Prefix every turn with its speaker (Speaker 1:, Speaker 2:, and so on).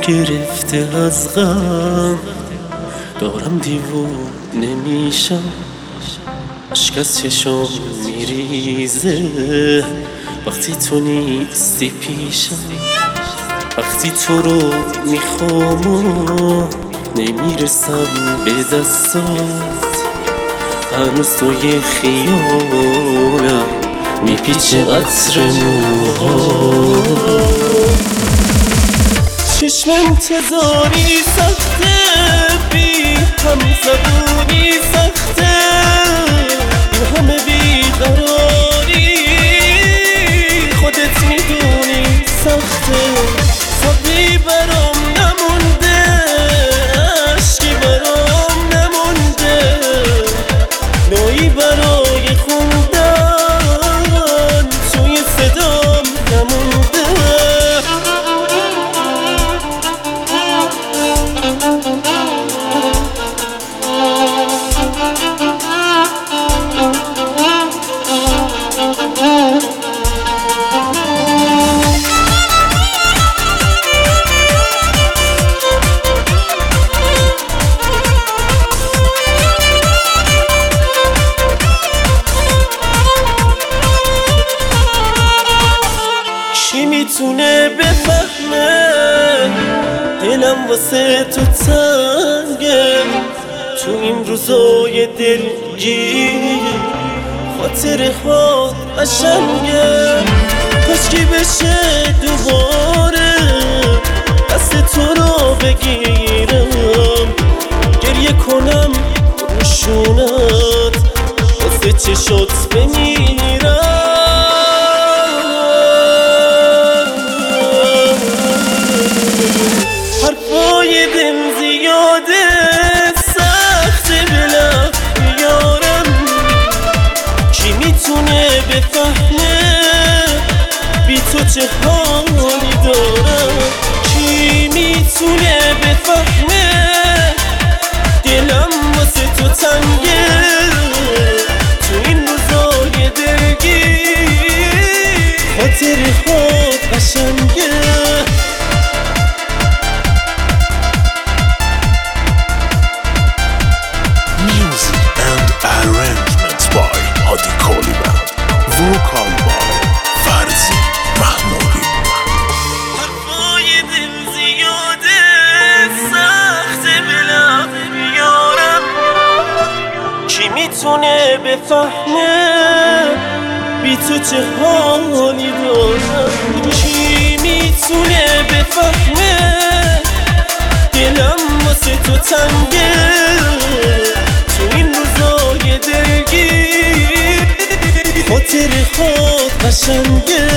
Speaker 1: گرفته از غم دارم دیوونه میشم، اشک از چشم میریزه وقتی تو نیستی پیشم. وقتی تو رو میخوام و نمیرسم به دستات، هنوز توی خیالم میپیچه عطر موهات. چشم انتظاری سخته، بی هم زبونی سخته، این همه بیقراری خودت میدونی سخته. صبری برام نمونده، عشقی برام نمونده، نوعی برای خوندن توی صدام نمونده. کی میتونه بفهمه دلم واسه تو تنگه، تو این روزای دلگیر خاطره ها قشنگه. کاشکی بشه دوباره دست تو رو بگیرم، گریه کنم روشونت واسه چشات بمیرم. حرفای دل زیاده سخت بلم بیارم، کی میتونه بفهمه بی تو چه حالی دارم. کی میتونه بفهمه دلم واسه تو تنگه، تو این روزای دلگیر خاطره ها قشنگه.
Speaker 2: Arrangements by Hadi Koliban, vocal by Farzi Mahmoudi.
Speaker 1: حرفای دل زیاده سخت بلم بیارم، کی میتونه بفهمه بی تو چه حالی دارم. کی میتونه بفهمه دلم واسه تو تنگه، تو این روزای دلگیر خاطره ها قشنگه.